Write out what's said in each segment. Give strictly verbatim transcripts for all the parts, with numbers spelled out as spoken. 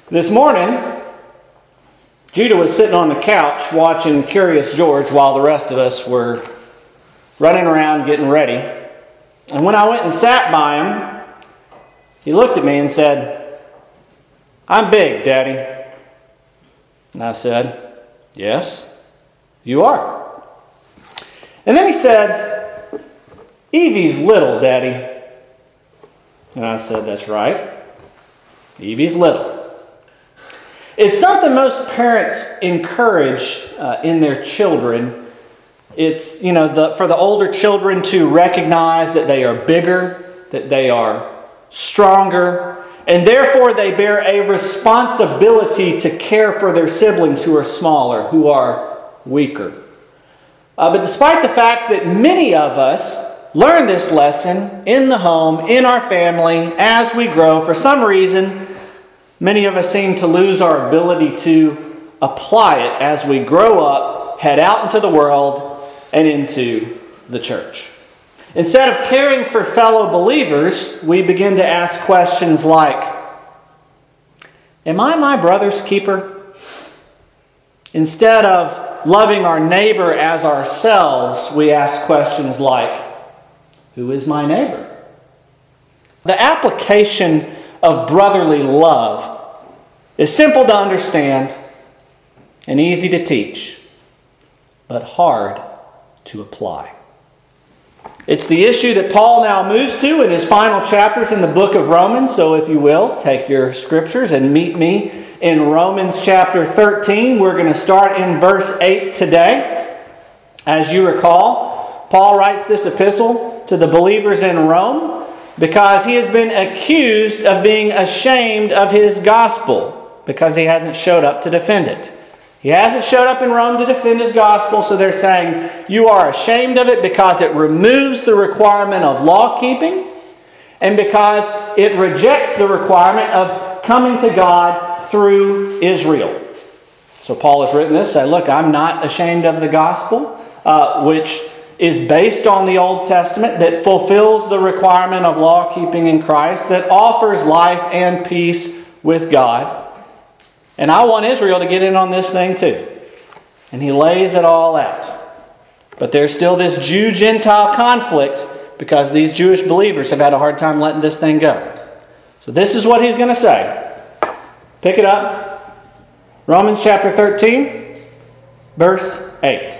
This morning, Judah was sitting on the couch watching Curious George while the rest of us were running around getting ready. And when I went and sat by him, he looked at me and said, "I'm big, Daddy." And I said, "Yes, you are." And then he said, "Evie's little, Daddy." And I said, "That's right. Evie's little." It's something most parents encourage uh, in their children. It's, you know, the, for the older children to recognize that they are bigger, that they are stronger, and therefore they bear a responsibility to care for their siblings who are smaller, who are weaker. Uh, but despite the fact that many of us learn this lesson in the home, in our family, as we grow, for some reason, many of us seem to lose our ability to apply it as we grow up, head out into the world, and into the church. Instead of caring for fellow believers, we begin to ask questions like, "Am I my brother's keeper?" Instead of loving our neighbor as ourselves, we ask questions like, "Who is my neighbor?" The application of brotherly love is simple to understand and easy to teach, but hard to apply. It's the issue that Paul now moves to in his final chapters in the book of Romans. So if you will, take your scriptures and meet me in Romans chapter thirteen. We're going to start in verse eight today. As you recall, Paul writes this epistle to the believers in Rome because he has been accused of being ashamed of his gospel because he hasn't showed up to defend it. He hasn't showed up in Rome to defend his gospel, so they're saying, you are ashamed of it because it removes the requirement of law keeping and because it rejects the requirement of coming to God through Israel. So Paul has written this, say, look, I'm not ashamed of the gospel, uh, which is based on the Old Testament, that fulfills the requirement of law keeping in Christ, that offers life and peace with God. And I want Israel to get in on this thing too. And he lays it all out. But there's still this Jew-Gentile conflict because these Jewish believers have had a hard time letting this thing go. So this is what he's going to say. Pick it up. Romans chapter thirteen, verse eight.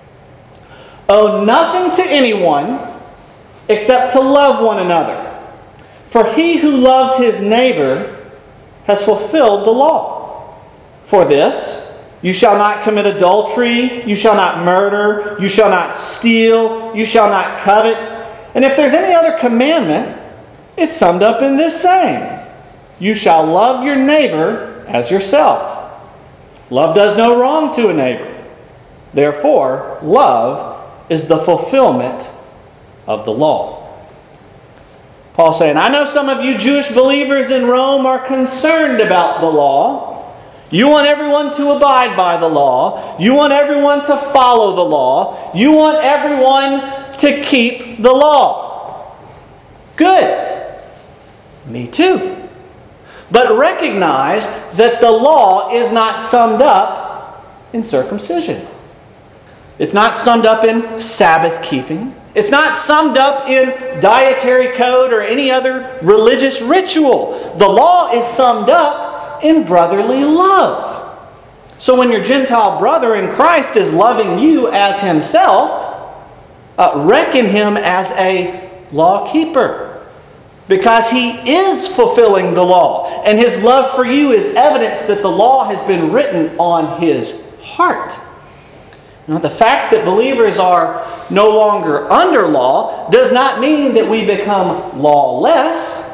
Owe nothing to anyone except to love one another. For he who loves his neighbor has fulfilled the law. For this, you shall not commit adultery, you shall not murder, you shall not steal, you shall not covet. And if there's any other commandment, it's summed up in this saying, you shall love your neighbor as yourself. Love does no wrong to a neighbor. Therefore, love is the fulfillment of the law. Paul's saying, I know some of you Jewish believers in Rome are concerned about the law. You want everyone to abide by the law. You want everyone to follow the law. You want everyone to keep the law. Good. Me too. But recognize that the law is not summed up in circumcision. It's not summed up in Sabbath keeping. It's not summed up in dietary code or any other religious ritual. The law is summed up in brotherly love. So when your Gentile brother in Christ is loving you as himself, uh, reckon him as a law keeper. Because he is fulfilling the law. And his love for you is evidence that the law has been written on his heart. Now, the fact that believers are no longer under law does not mean that we become lawless.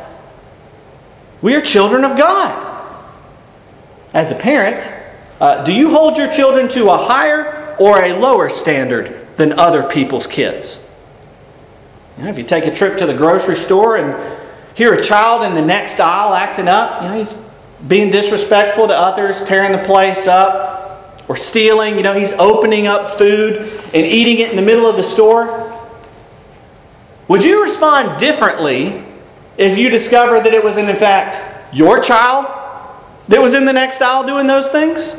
We are children of God. As a parent, uh, do you hold your children to a higher or a lower standard than other people's kids? You know, if you take a trip to the grocery store and hear a child in the next aisle acting up, you know, he's being disrespectful to others, tearing the place up, or stealing, you know, he's opening up food and eating it in the middle of the store. Would you respond differently if you discovered that it was in fact your child that was in the next aisle doing those things?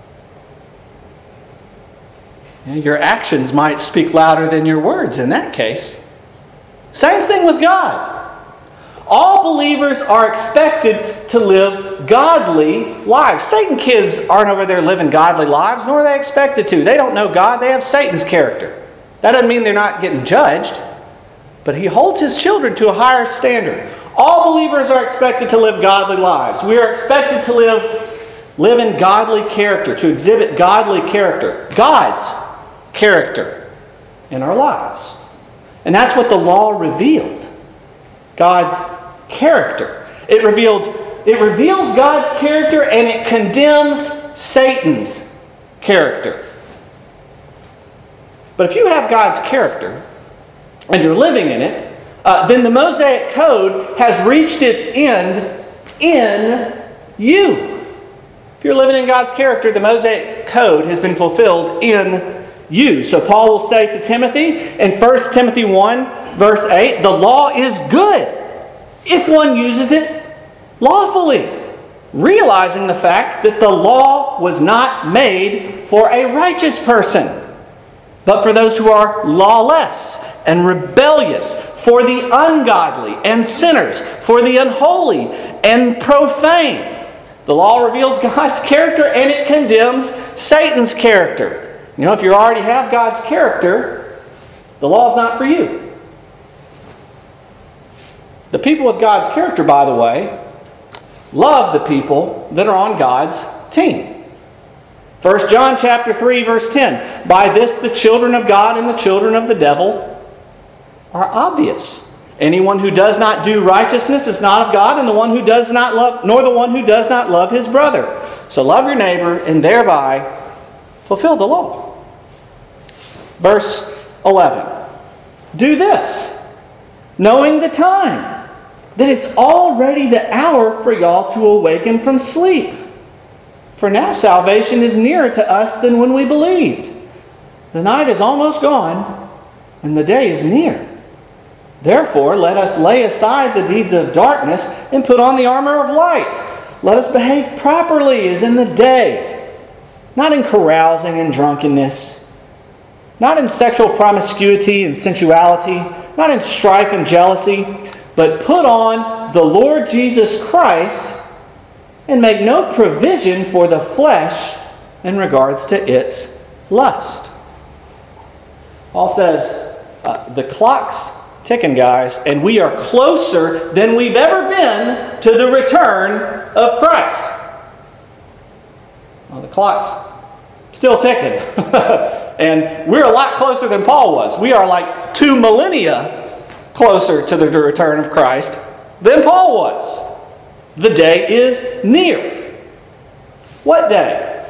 Your actions might speak louder than your words in that case. Same thing with God. All believers are expected to live godly lives. Satan kids aren't over there living godly lives, nor are they expected to. They don't know God. They have Satan's character. That doesn't mean they're not getting judged, but he holds his children to a higher standard. All believers are expected to live godly lives. We are expected to live, live in godly character, to exhibit godly character, God's character in our lives. And that's what the law revealed. God's character. It revealed, it reveals God's character and it condemns Satan's character. But if you have God's character and you're living in it, uh, then the Mosaic Code has reached its end in you. If you're living in God's character, the Mosaic Code has been fulfilled in you. So Paul will say to Timothy in First Timothy one, verse eight, the law is good if one uses it lawfully, realizing the fact that the law was not made for a righteous person, but for those who are lawless and rebellious, for the ungodly and sinners, for the unholy and profane. The law reveals God's character and it condemns Satan's character. You know, if you already have God's character, the law is not for you. The people with God's character, by the way, love the people that are on God's team. First John chapter three, verse ten. By this the children of God and the children of the devil are obvious. Anyone who does not do righteousness is not of God, and the one who does not love, nor the one who does not love his brother. So love your neighbor, and thereby fulfill the law. Verse eleven. Do this, knowing the time, that it's already the hour for y'all to awaken from sleep. For now salvation is nearer to us than when we believed. The night is almost gone, and the day is near. Therefore, let us lay aside the deeds of darkness and put on the armor of light. Let us behave properly as in the day, not in carousing and drunkenness, not in sexual promiscuity and sensuality, not in strife and jealousy, but put on the Lord Jesus Christ and make no provision for the flesh in regards to its lust. Paul says, uh, the clock's ticking, guys, and we are closer than we've ever been to the return of Christ. Well, the clock's still ticking. And we're a lot closer than Paul was. We are like two millennia closer to the return of Christ than Paul was. The day is near. What day?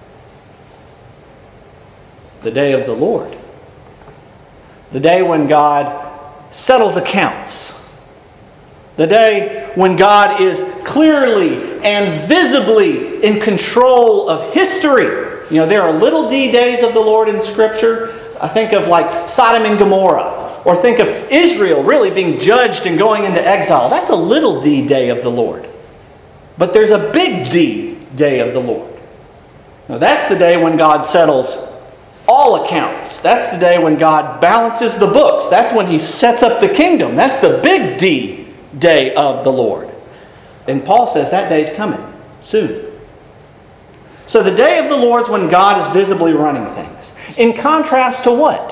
The day of the Lord. The day when God settles accounts. The day when God is clearly and visibly in control of history. You know, there are little d days of the Lord in Scripture. I think of like Sodom and Gomorrah. Or think of Israel really being judged and going into exile. That's a little d day of the Lord. But there's a big D day of the Lord. Now that's the day when God settles all accounts. That's the day when God balances the books. That's when He sets up the kingdom. That's the big D day of the Lord. And Paul says that day's coming soon. So the day of the Lord's when God is visibly running things. In contrast to what?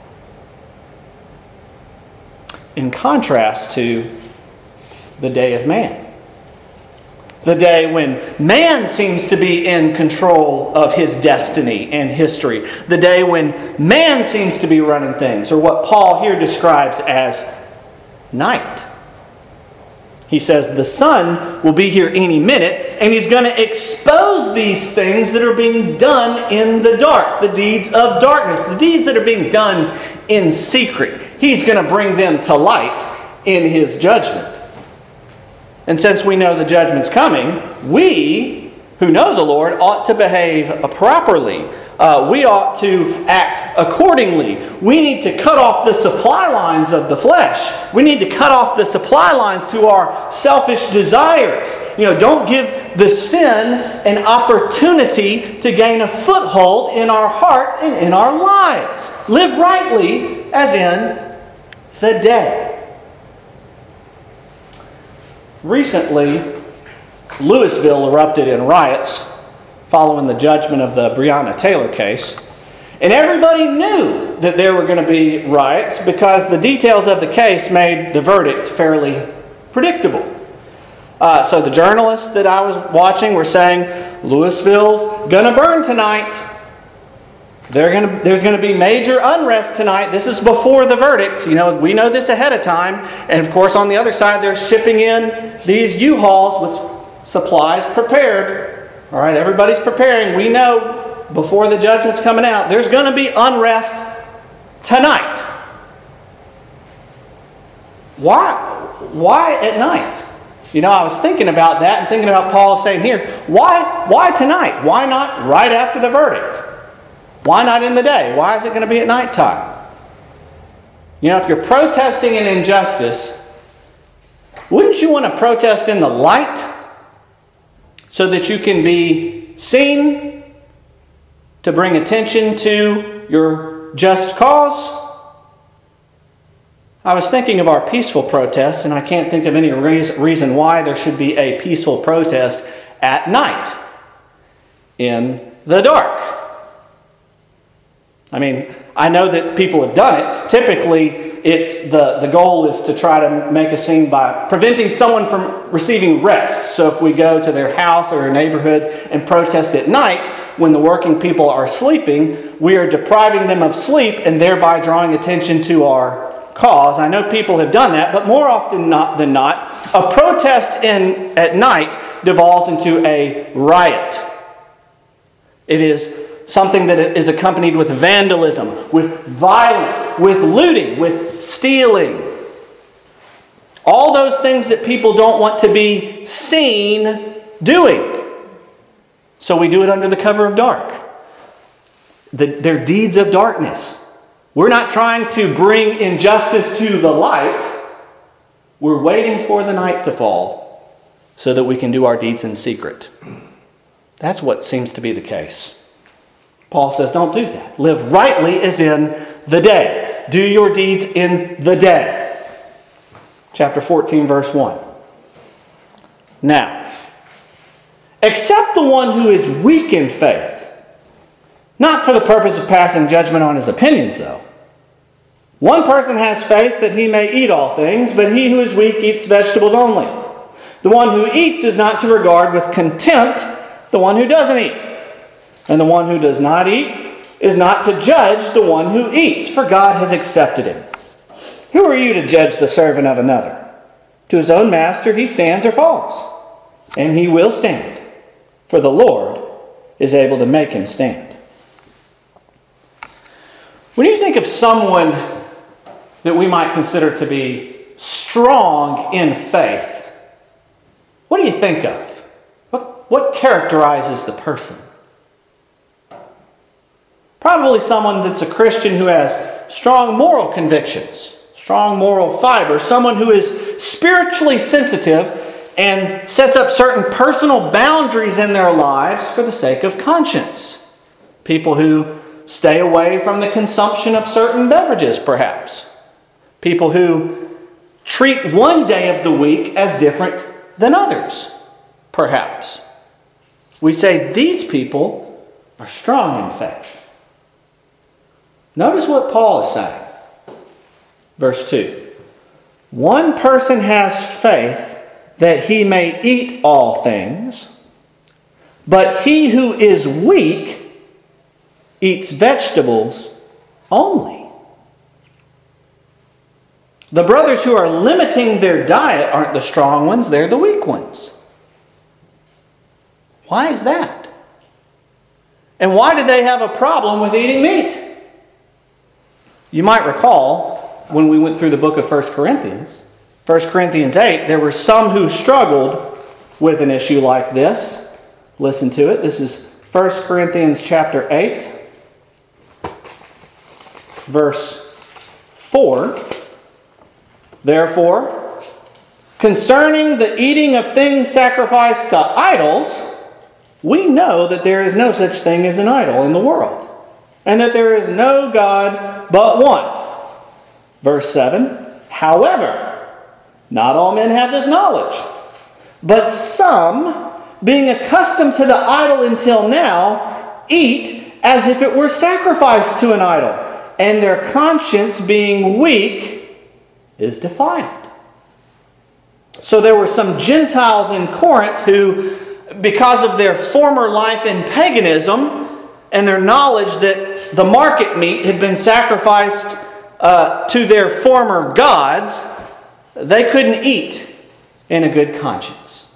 In contrast to the day of man. The day when man seems to be in control of his destiny and history. The day when man seems to be running things, or what Paul here describes as night. He says the sun will be here any minute, and he's going to expose these things that are being done in the dark. The deeds of darkness. The deeds that are being done in secret. He's going to bring them to light in His judgment. And since we know the judgment's coming, we who know the Lord ought to behave properly. Uh, we ought to act accordingly. We need to cut off the supply lines of the flesh. We need to cut off the supply lines to our selfish desires. You know, don't give the sin an opportunity to gain a foothold in our heart and in our lives. Live rightly as in the day. Recently, Louisville erupted in riots following the judgment of the Breonna Taylor case. And everybody knew that there were going to be riots because the details of the case made the verdict fairly predictable. Uh, so the journalists that I was watching were saying, Louisville's going to burn tonight. They're gonna, there's going to be major unrest tonight. This is before the verdict. You know, we know this ahead of time. And of course, on the other side, they're shipping in these U-Hauls with supplies prepared. All right, everybody's preparing. We know before the judgment's coming out, there's going to be unrest tonight. Why? Why at night? You know, I was thinking about that and thinking about Paul saying here, why, why tonight? Why not right after the verdict? Why not in the day? Why is it going to be at nighttime? You know, if you're protesting an injustice, wouldn't you want to protest in the light so that you can be seen to bring attention to your just cause? I was thinking of our peaceful protests, and I can't think of any reason why there should be a peaceful protest at night in the dark. I mean, I know that people have done it. Typically, it's the, the goal is to try to make a scene by preventing someone from receiving rest. So if we go to their house or their neighborhood and protest at night, when the working people are sleeping, we are depriving them of sleep and thereby drawing attention to our cause. I know people have done that, but more often not than not, a protest in at night devolves into a riot. It is something that is accompanied with vandalism, with violence, with looting, with stealing. All those things that people don't want to be seen doing. So we do it under the cover of dark. The, they're deeds of darkness. We're not trying to bring injustice to the light. We're waiting for the night to fall so that we can do our deeds in secret. That's what seems to be the case. Paul says, don't do that. Live rightly as in the day. Do your deeds in the day. Chapter fourteen, verse one. Now, except the one who is weak in faith, not for the purpose of passing judgment on his opinions, though. One person has faith that he may eat all things, but he who is weak eats vegetables only. The one who eats is not to regard with contempt the one who doesn't eat. And the one who does not eat is not to judge the one who eats, for God has accepted him. Who are you to judge the servant of another? To his own master he stands or falls, and he will stand, for the Lord is able to make him stand. When you think of someone that we might consider to be strong in faith, what do you think of? What, what characterizes the person? Probably someone that's a Christian who has strong moral convictions, strong moral fiber, someone who is spiritually sensitive and sets up certain personal boundaries in their lives for the sake of conscience. People who stay away from the consumption of certain beverages, perhaps. People who treat one day of the week as different than others, perhaps. We say these people are strong in faith. Notice what Paul is saying. Verse two. One person has faith that he may eat all things, but he who is weak eats vegetables only. The brothers who are limiting their diet aren't the strong ones, they're the weak ones. Why is that? And why did they have a problem with eating meat? You might recall when we went through the book of First Corinthians, First Corinthians eight, there were some who struggled with an issue like this. listen to it. This is First Corinthians chapter eight, verse four. Therefore, concerning the eating of things sacrificed to idols, we know that there is no such thing as an idol in the world, and that there is no God but one. Verse seven, however, not all men have this knowledge, but some, being accustomed to the idol until now, eat as if it were sacrificed to an idol, and their conscience, being weak, is defiled. So there were some Gentiles in Corinth who, because of their former life in paganism and their knowledge that the market meat had been sacrificed uh, to their former gods, they couldn't eat in a good conscience.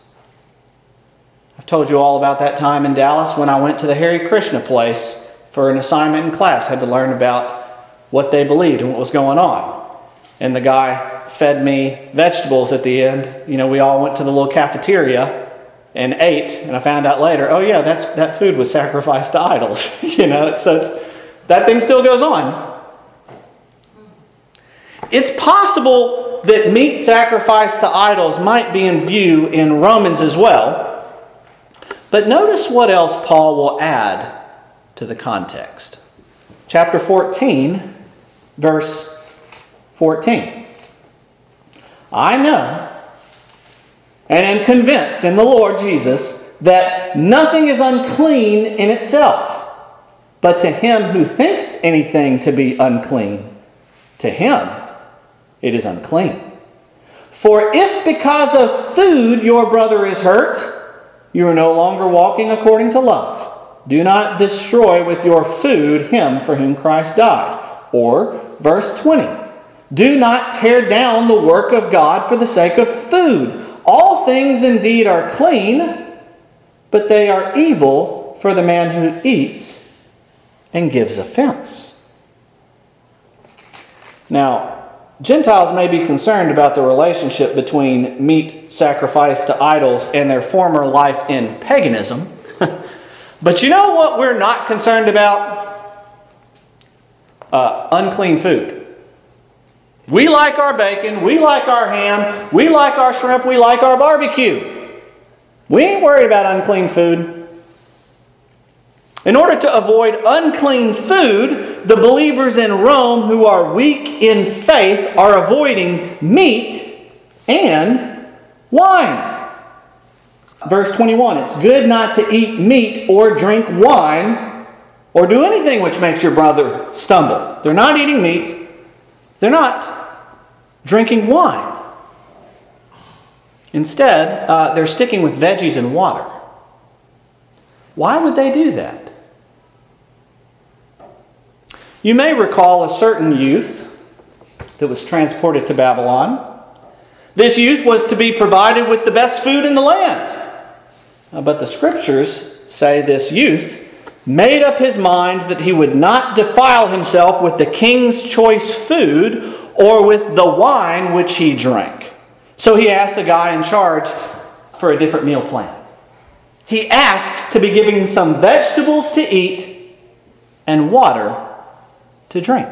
I've told you all about that time in Dallas when I went to the Hare Krishna place for an assignment in class. I had to learn about what they believed and what was going on. And the guy fed me vegetables at the end. You know, we all went to the little cafeteria and ate, and I found out later, oh yeah, that's that food was sacrificed to idols. you know, it's, it's, that thing still goes on. It's possible that meat sacrificed to idols might be in view in Romans as well. But notice what else Paul will add to the context. Chapter fourteen, verse fourteen. I know and am convinced in the Lord Jesus that nothing is unclean in itself, but to him who thinks anything to be unclean, to him it is unclean. For if because of food your brother is hurt, you are no longer walking according to love. Do not destroy with your food him for whom Christ died. Or, verse twenty, do not tear down the work of God for the sake of food. All things indeed are clean, but they are evil for the man who eats and gives offense. Now, Gentiles may be concerned about the relationship between meat sacrificed to idols and their former life in paganism. But you know what we're not concerned about? Uh, unclean food. We like our bacon, we like our ham, we like our shrimp, we like our barbecue. We ain't worried about unclean food. In order to avoid unclean food, the believers in Rome who are weak in faith are avoiding meat and wine. Verse twenty-one, it's good not to eat meat or drink wine or do anything which makes your brother stumble. They're not eating meat. They're not drinking wine. Instead, uh, they're sticking with veggies and water. Why would they do that? You may recall a certain youth that was transported to Babylon. This youth was to be provided with the best food in the land. But the scriptures say this youth made up his mind that he would not defile himself with the king's choice food or with the wine which he drank. So he asked the guy in charge for a different meal plan. He asks to be given some vegetables to eat and water to drink.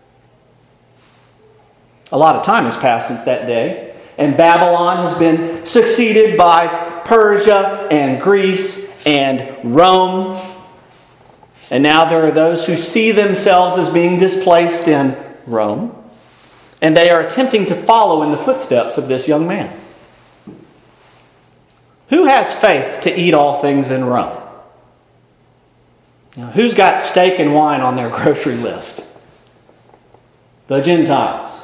A lot of time has passed since that day, and Babylon has been succeeded by Persia and Greece and Rome. And now there are those who see themselves as being displaced in Rome, and they are attempting to follow in the footsteps of this young man. Who has faith to eat all things in Rome? You know, who's got steak and wine on their grocery list? The Gentiles.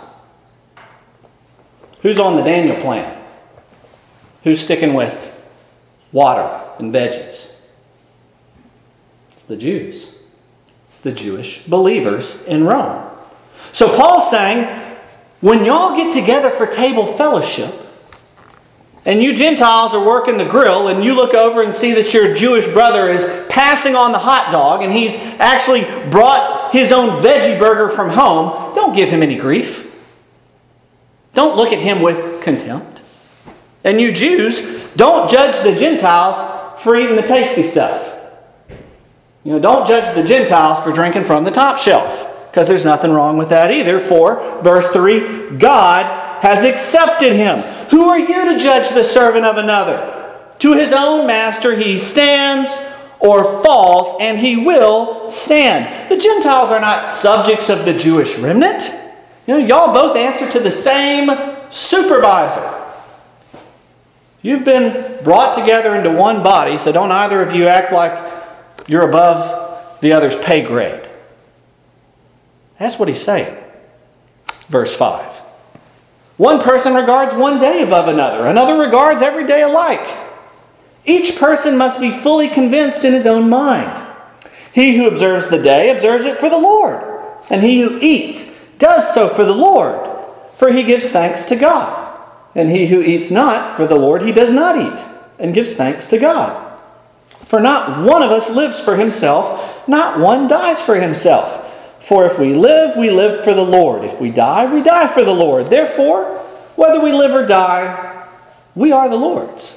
Who's on the Daniel plan? Who's sticking with water and veggies? It's the Jews. It's the Jewish believers in Rome. So Paul's saying, when y'all get together for table fellowship, and you Gentiles are working the grill, and you look over and see that your Jewish brother is passing on the hot dog, and he's actually brought his own veggie burger from home, don't give him any grief. Don't look at him with contempt. And you Jews, don't judge the Gentiles for eating the tasty stuff. You know, don't judge the Gentiles for drinking from the top shelf, because there's nothing wrong with that either. For, verse three, God has accepted him. Who are you to judge the servant of another? To his own master he stands or falls, and he will stand. The Gentiles are not subjects of the Jewish remnant. You know, y'all both answer to the same supervisor. You've been brought together into one body, so don't either of you act like you're above the other's pay grade. That's what he's saying. Verse five. One person regards one day above another. Another regards every day alike. Each person must be fully convinced in his own mind. He who observes the day observes it for the Lord. And he who eats does so for the Lord, for he gives thanks to God. And he who eats not for the Lord, he does not eat, and gives thanks to God. For not one of us lives for himself, not one dies for himself. For if we live, we live for the Lord. If we die, we die for the Lord. Therefore, whether we live or die, we are the Lord's.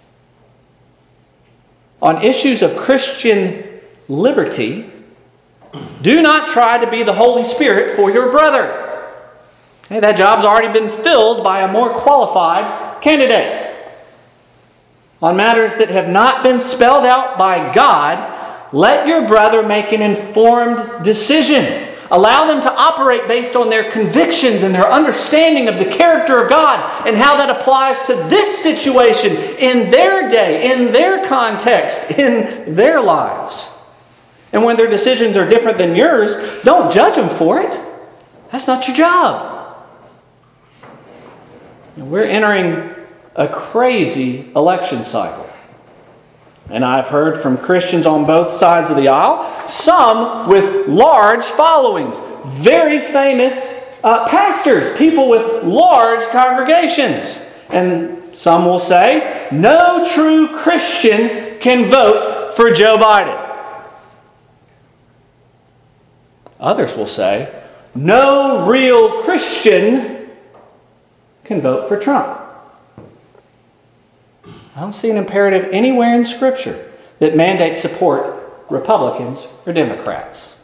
On issues of Christian liberty, do not try to be the Holy Spirit for your brother. Okay, that job's already been filled by a more qualified candidate. On matters that have not been spelled out by God, let your brother make an informed decision. Allow them to operate based on their convictions and their understanding of the character of God and how that applies to this situation in their day, in their context, in their lives. And when their decisions are different than yours, don't judge them for it. That's not your job. We're entering a crazy election cycle. And I've heard from Christians on both sides of the aisle, some with large followings, very famous uh, pastors, people with large congregations. And some will say, no true Christian can vote for Joe Biden. Others will say, no real Christian can vote for Trump. I don't see an imperative anywhere in Scripture that mandates support Republicans or Democrats.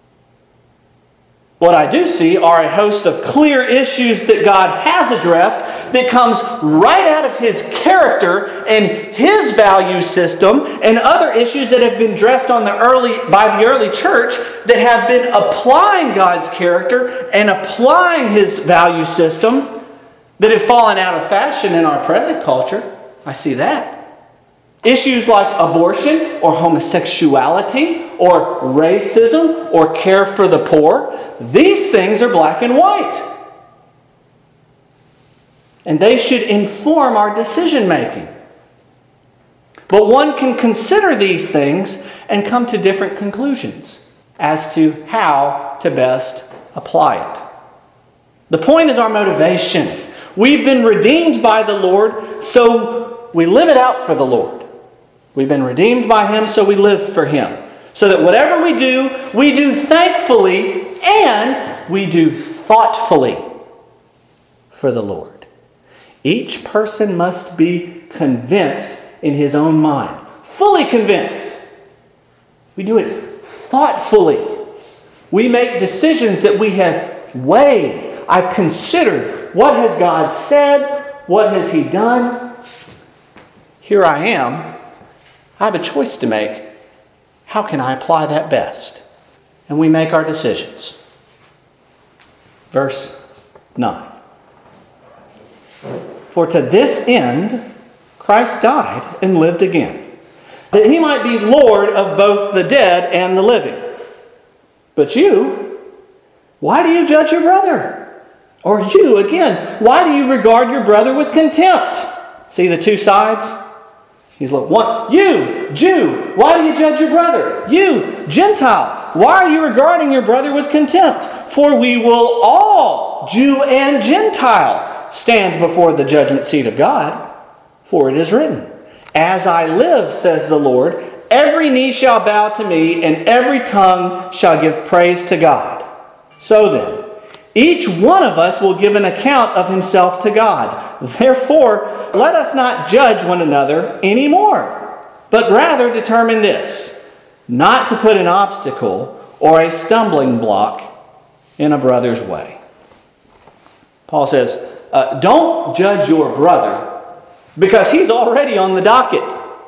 What I do see are a host of clear issues that God has addressed that comes right out of His character and His value system, and other issues that have been addressed on the early by the early church that have been applying God's character and applying His value system that have fallen out of fashion in our present culture. I see that. Issues like abortion or homosexuality or racism or care for the poor, these things are black and white. And they should inform our decision making. But one can consider these things and come to different conclusions as to how to best apply it. The point is our motivation. We've been redeemed by the Lord, so we live it out for the Lord. We've been redeemed by Him, so we live for Him. So that whatever we do, we do thankfully and we do thoughtfully for the Lord. Each person must be convinced in his own mind. Fully convinced. We do it thoughtfully. We make decisions that we have weighed. I've considered, what has God said? What has He done? Here I am. I have a choice to make. How can I apply that best? And we make our decisions. Verse nine. For to this end Christ died and lived again, that He might be Lord of both the dead and the living. But you, why do you judge your brother? Or you, again, why do you regard your brother with contempt? See the two sides? He's like, what? You, Jew, why do you judge your brother? You, Gentile, why are you regarding your brother with contempt? For we will all, Jew and Gentile, stand before the judgment seat of God. For it is written, as I live, says the Lord, every knee shall bow to me, and every tongue shall give praise to God. So then, each one of us will give an account of himself to God. Therefore, let us not judge one another anymore, but rather determine this, not to put an obstacle or a stumbling block in a brother's way. Paul says, uh, don't judge your brother because he's already on the docket.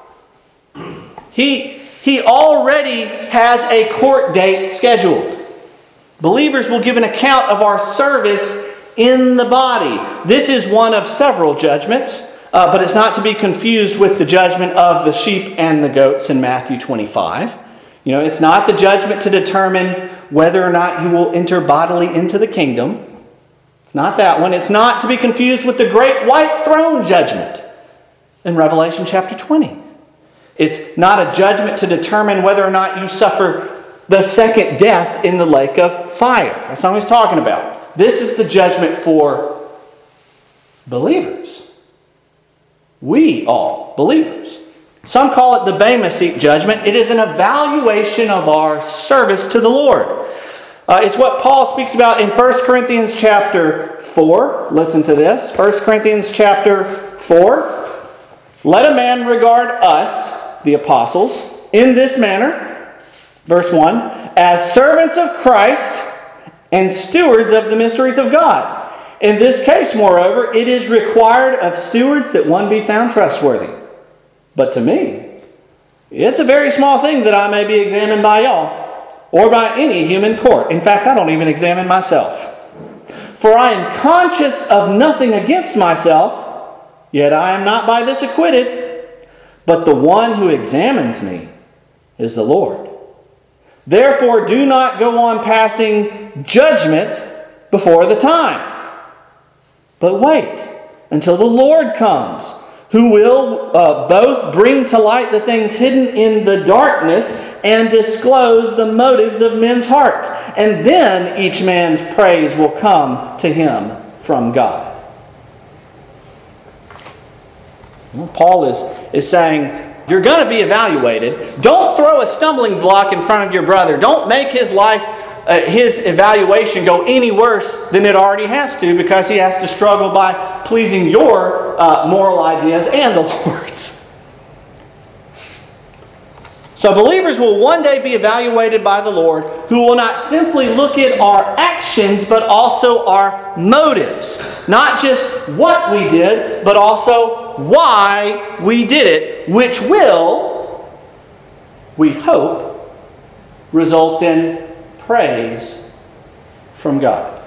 He, he already has a court date scheduled. Believers will give an account of our service in the body. This is one of several judgments, uh, but it's not to be confused with the judgment of the sheep and the goats in Matthew twenty-five. You know, it's not the judgment to determine whether or not you will enter bodily into the kingdom. It's not that one. It's not to be confused with the great white throne judgment in Revelation chapter twenty. It's not a judgment to determine whether or not you suffer the second death in the lake of fire. That's not what he's talking about. This is the judgment for believers. We all, believers. Some call it the Bema Seat judgment. It is an evaluation of our service to the Lord. Uh, it's what Paul speaks about in First Corinthians chapter four. Listen to this. First Corinthians chapter four. Let a man regard us, the apostles, in this manner, verse one, as servants of Christ and stewards of the mysteries of God. In this case, moreover, it is required of stewards that one be found trustworthy. But to me, it's a very small thing that I may be examined by y'all, or by any human court. In fact, I don't even examine myself. For I am conscious of nothing against myself, yet I am not by this acquitted. But the one who examines me is the Lord. Therefore, do not go on passing judgment before the time. But wait until the Lord comes, who will uh, both bring to light the things hidden in the darkness and disclose the motives of men's hearts. And then each man's praise will come to him from God. Well, Paul is, is saying, you're going to be evaluated. Don't throw a stumbling block in front of your brother. Don't make his life, uh, his evaluation go any worse than it already has to, because he has to struggle by pleasing your uh, moral ideas and the Lord's. So believers will one day be evaluated by the Lord, who will not simply look at our actions, but also our motives. Not just what we did, but also why we did it, which will, we hope, result in praise from God.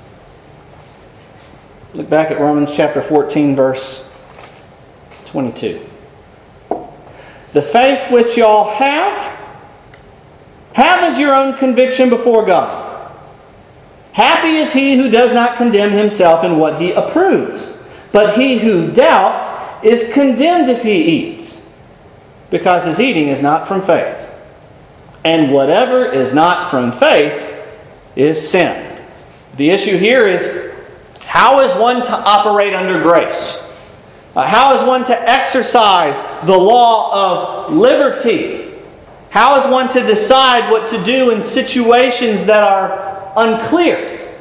Look back at Romans chapter fourteen, verse twenty-two. The faith which y'all have, have as your own conviction before God. Happy is he who does not condemn himself in what he approves, but he who doubts is condemned if he eats, because his eating is not from faith. And whatever is not from faith is sin. The issue here is, how is one to operate under grace? Uh, how is one to exercise the law of liberty? How is one to decide what to do in situations that are unclear?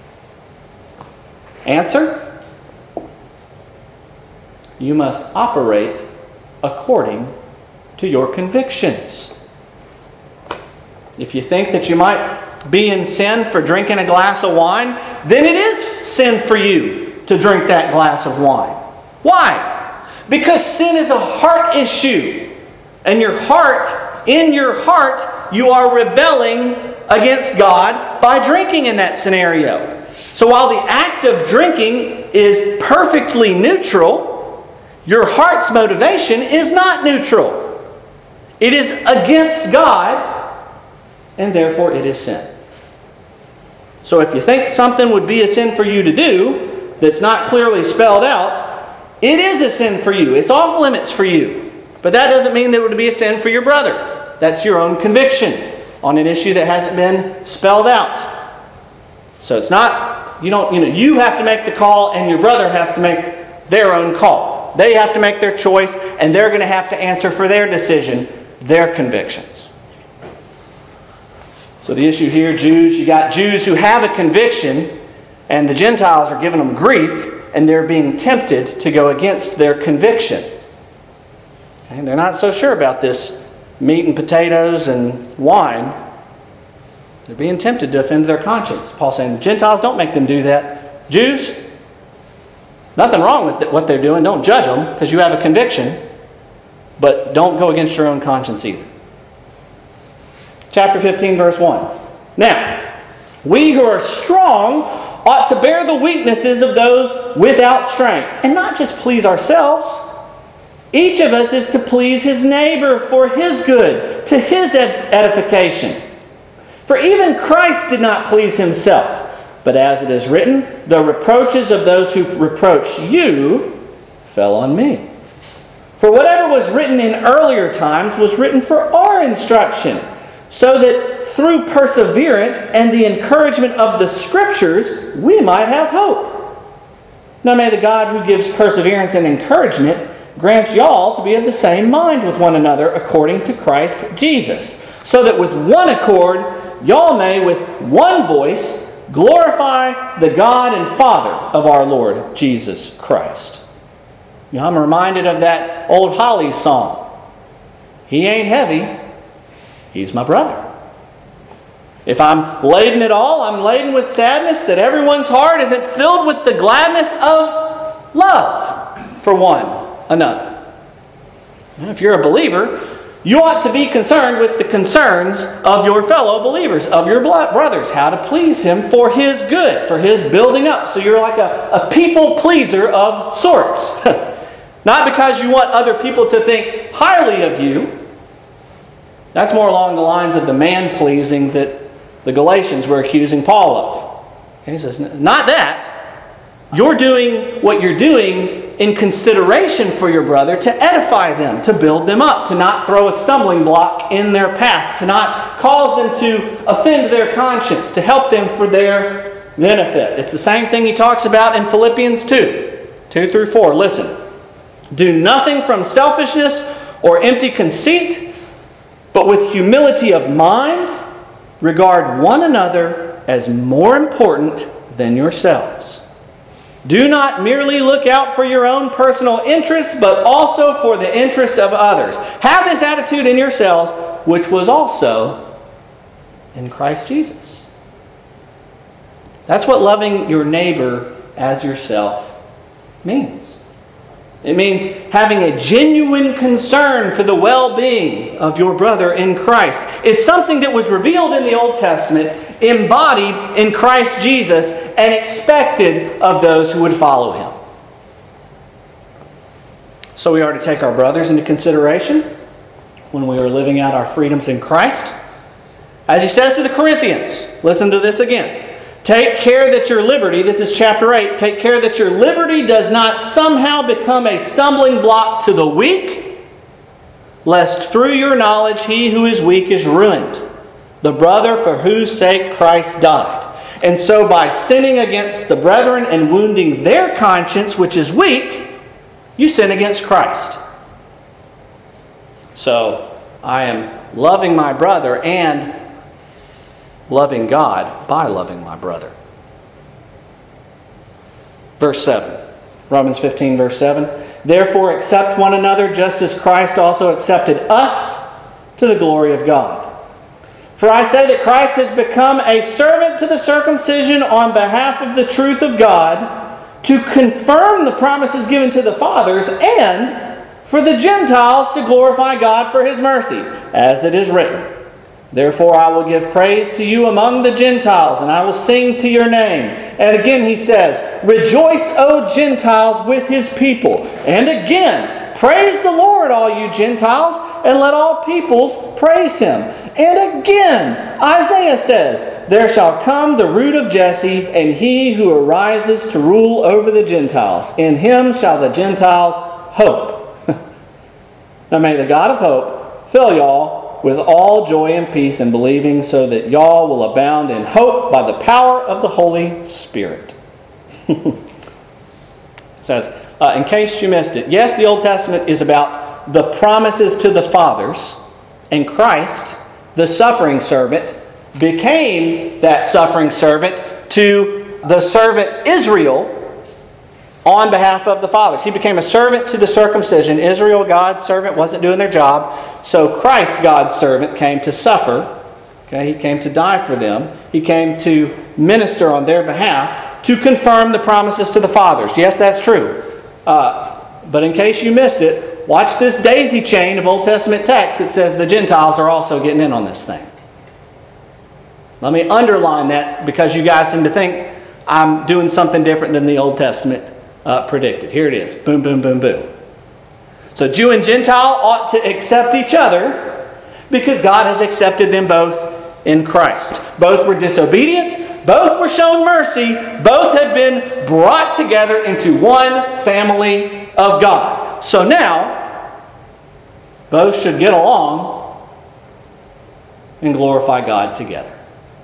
Answer: you must operate according to your convictions. If you think that you might be in sin for drinking a glass of wine, then it is sin for you to drink that glass of wine. Why? Because sin is a heart issue. And your heart, in your heart, you are rebelling against God by drinking in that scenario. So while the act of drinking is perfectly neutral, your heart's motivation is not neutral. It is against God, and therefore it is sin. So if you think something would be a sin for you to do that's not clearly spelled out, it is a sin for you. It's off limits for you. But that doesn't mean that it would be a sin for your brother. That's your own conviction on an issue that hasn't been spelled out. So it's not, you don't, you know, you have to make the call and your brother has to make their own call. They have to make their choice and they're going to have to answer for their decision, their convictions. So the issue here, Jews, you got Jews who have a conviction and the Gentiles are giving them grief, and they're being tempted to go against their conviction. And they're not so sure about this meat and potatoes and wine. They're being tempted to offend their conscience. Paul's saying, Gentiles, don't make them do that. Jews, nothing wrong with what they're doing. Don't judge them because you have a conviction. But don't go against your own conscience either. Chapter fifteen, verse one. Now, we who are strong ought to bear the weaknesses of those without strength, and not just please ourselves. Each of us is to please his neighbor for his good, to his ed- edification. For even Christ did not please himself, but as it is written, the reproaches of those who reproach you fell on me. For whatever was written in earlier times was written for our instruction, so that through perseverance and the encouragement of the Scriptures, we might have hope. Now may the God who gives perseverance and encouragement grant y'all to be of the same mind with one another according to Christ Jesus, so that with one accord y'all may with one voice glorify the God and Father of our Lord Jesus Christ. You know, I'm reminded of that old Hollies song. He ain't heavy, he's my brother. If I'm laden at all, I'm laden with sadness that everyone's heart isn't filled with the gladness of love for one another. And if you're a believer, you ought to be concerned with the concerns of your fellow believers, of your brothers, how to please him for his good, for his building up. So you're like a, a people pleaser of sorts. Not because you want other people to think highly of you. That's more along the lines of the man-pleasing that the Galatians were accusing Paul of. And he says, not that. You're doing what you're doing in consideration for your brother to edify them, to build them up, to not throw a stumbling block in their path, to not cause them to offend their conscience, to help them for their benefit. It's the same thing he talks about in Philippians two, two through four. Listen. Do nothing from selfishness or empty conceit, but with humility of mind, regard one another as more important than yourselves. Do not merely look out for your own personal interests, but also for the interest of others. Have this attitude in yourselves, which was also in Christ Jesus. That's what loving your neighbor as yourself means. It means having a genuine concern for the well-being of your brother in Christ. It's something that was revealed in the Old Testament, embodied in Christ Jesus, and expected of those who would follow him. So we are to take our brothers into consideration when we are living out our freedoms in Christ. As he says to the Corinthians, listen to this again. Take care that your liberty, this is chapter eight, take care that your liberty does not somehow become a stumbling block to the weak, lest through your knowledge he who is weak is ruined, the brother for whose sake Christ died. And so by sinning against the brethren and wounding their conscience, which is weak, you sin against Christ. So I am loving my brother and loving God by loving my brother. Verse seven. Romans fifteen, verse seven. Therefore accept one another just as Christ also accepted us to the glory of God. For I say that Christ has become a servant to the circumcision on behalf of the truth of God, to confirm the promises given to the fathers, and for the Gentiles to glorify God for his mercy, as it is written. Therefore I will give praise to you among the Gentiles, and I will sing to your name. And again he says, rejoice, O Gentiles, with his people. And again, praise the Lord, all you Gentiles, and let all peoples praise him. And again, Isaiah says, there shall come the root of Jesse, and he who arises to rule over the Gentiles. In him shall the Gentiles hope. Now may the God of hope fill y'all with all joy and peace in believing, so that y'all will abound in hope by the power of the Holy Spirit. It says, uh, in case you missed it, yes, the Old Testament is about the promises to the fathers, and Christ, the suffering servant, became that suffering servant to the servant Israel on behalf of the fathers. He became a servant to the circumcision. Israel, God's servant, wasn't doing their job. So Christ, God's servant, came to suffer. Okay, he came to die for them. He came to minister on their behalf to confirm the promises to the fathers. Yes, that's true. Uh, but in case you missed it, watch this daisy chain of Old Testament texts that says the Gentiles are also getting in on this thing. Let me underline that because you guys seem to think I'm doing something different than the Old Testament uh, predicted. Here it is. Boom, boom, boom, boom. So Jew and Gentile ought to accept each other because God has accepted them both in Christ. Both were disobedient. Both were shown mercy. Both have been brought together into one family of God. So now, both should get along and glorify God together.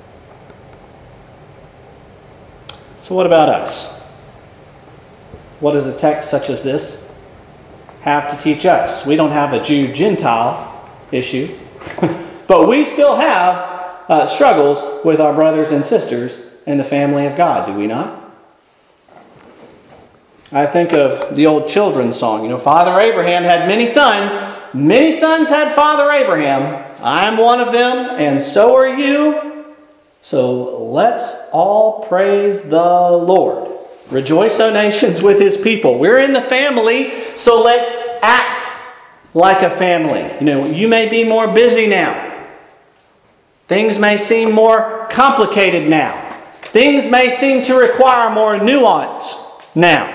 So what about us? What does a text such as this have to teach us? We don't have a Jew-Gentile issue, but we still have uh, struggles with our brothers and sisters in the family of God, do we not? I think of the old children's song. You know, Father Abraham had many sons. Many sons had Father Abraham. I'm one of them, and so are you. So let's all praise the Lord. Rejoice, O nations, with His people. We're in the family, so let's act like a family. You know, you may be more busy now. Things may seem more complicated now. Things may seem to require more nuance now.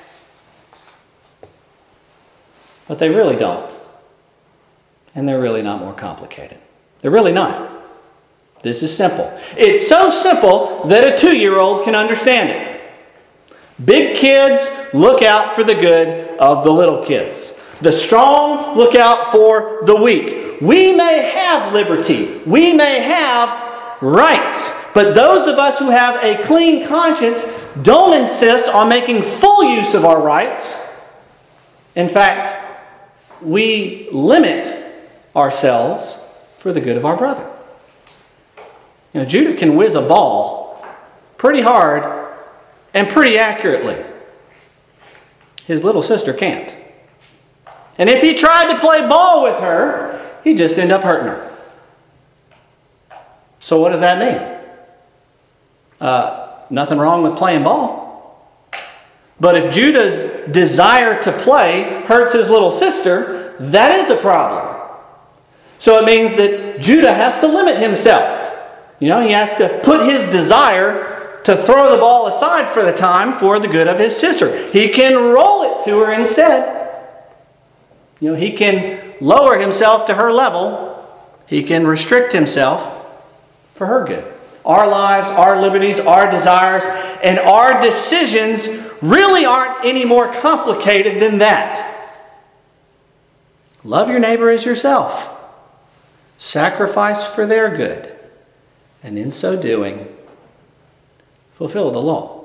But they really don't. And they're really not more complicated. They're really not. This is simple. It's so simple that a two-year-old can understand it. Big kids look out for the good of the little kids. The strong look out for the weak. We may have liberty. We may have rights. But those of us who have a clean conscience don't insist on making full use of our rights. In fact, we limit ourselves for the good of our brother. You know, Judah can whiz a ball pretty hard and pretty accurately. His little sister can't. And if he tried to play ball with her, he'd just end up hurting her. So what does that mean? Uh, nothing wrong with playing ball. But if Judah's desire to play hurts his little sister, that is a problem. So it means that Judah has to limit himself. You know, he has to put his desire to throw the ball aside for the time for the good of his sister. He can roll it to her instead. You know, he can lower himself to her level. He can restrict himself for her good. Our lives, our liberties, our desires, and our decisions really aren't any more complicated than that. Love your neighbor as yourself. Sacrifice for their good. And in so doing, fulfill the law.